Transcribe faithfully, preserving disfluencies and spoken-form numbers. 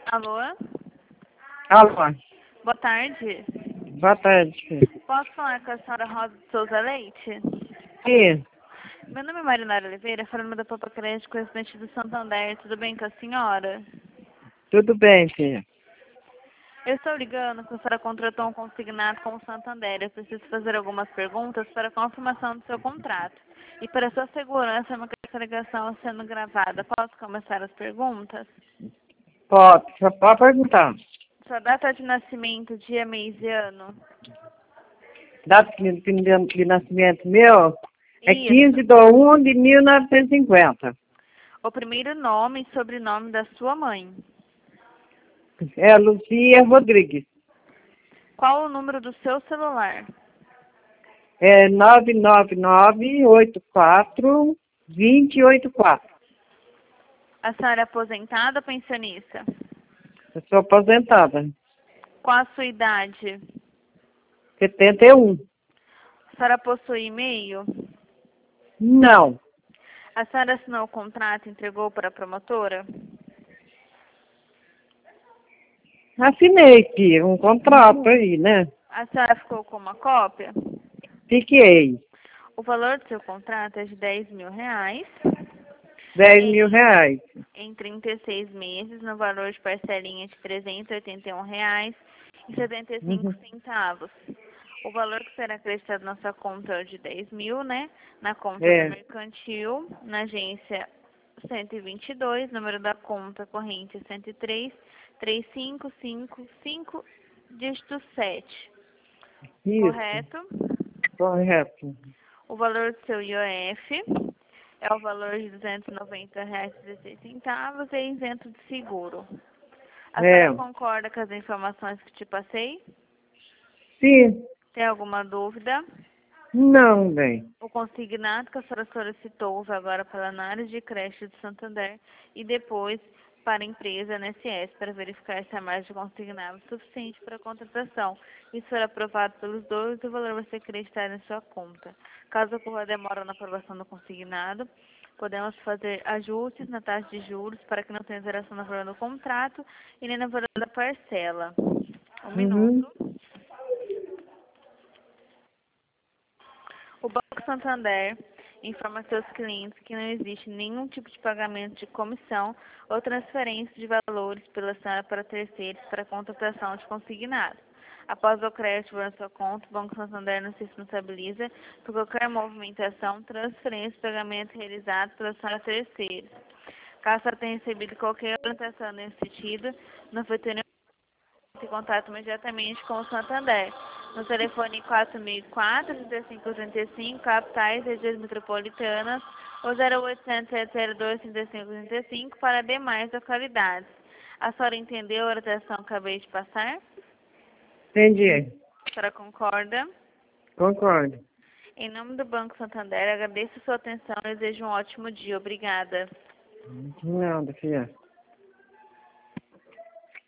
Alô? Alô, Boa tarde. boa tarde, filho. Posso falar com a senhora Rosa de Souza Leite? Sim, Meu nome é Marinara Oliveira, falando da Papa Crédito, correspondente do Santander. Tudo bem com a senhora? tudo bem, filha. Eu estou ligando que a senhora contratou um consignado com o Santander. Eu preciso fazer algumas perguntas para confirmação do seu contrato. E para sua segurança, uma essa ligação sendo gravada. Posso começar as perguntas? Pode, só pode perguntar. Sua data de nascimento, dia, mês e ano? Data de, de, de nascimento meu é quinze Isso. de um de mil novecentos e cinquenta. O primeiro nome e sobrenome da sua mãe. É Lucia Rodrigues. Qual o número do seu celular? É nove nove nove oito quatro dois zero oito quatro. A senhora é aposentada ou pensionista? Eu sou aposentada. Qual a sua idade? setenta e um. A senhora possui e-mail? Não. A senhora assinou o contrato e entregou para a promotora? Assinei, filha, um contrato aí, né? A senhora ficou com uma cópia? Fiquei. O valor do seu contrato é de dez mil reais dez mil em, reais. em trinta e seis meses, no valor de parcelinha de trezentos e oitenta e um reais e setenta e cinco Uhum. centavos. O valor que será acreditado na sua conta é de dez mil, né? Na conta do É. mercantil, na agência cento e vinte e dois, número da conta corrente cento e três, três cinco cinco cinco, dígito sete. Isso. Correto? Correto. O valor do seu I O F é o valor de duzentos e noventa reais e dezesseis centavos e é isento de seguro. A senhora É. concorda com as informações que te passei? Sim. Tem alguma dúvida? Não, bem. O consignado que a senhora solicitou vai agora para a análise de crédito de Santander e depois para a empresa N S S para verificar se a margem de consignado é suficiente para a contratação. Isso for aprovado pelos dois, o valor vai ser acreditado em sua conta. Caso ocorra demora na aprovação do consignado, podemos fazer ajustes na taxa de juros para que não tenha alteração na valor do contrato e nem na valor da parcela. Um Uhum. minuto. O Banco Santander informa a seus clientes que não existe nenhum tipo de pagamento de comissão ou transferência de valores pela senhora para terceiros para contratação de consignado. Após o crédito na sua conta, o Banco Santander não se responsabiliza por qualquer movimentação, transferência ou pagamento realizado pela senhora a terceiros. Caso ela tenha recebido qualquer orientação nesse sentido, não foi ter em contato imediatamente com o Santander. No telefone quatro mil e quatro, trinta e cinco trinta e cinco, capitais, regiões metropolitanas, ou zero oitocentos, sete zero dois, trinta e cinco trinta e cinco para demais localidades. A senhora entendeu a orientação que acabei de passar? Entendi. A senhora concorda? Concordo. Em nome do Banco Santander, agradeço a sua atenção e desejo um ótimo dia. Obrigada. Nada, filha.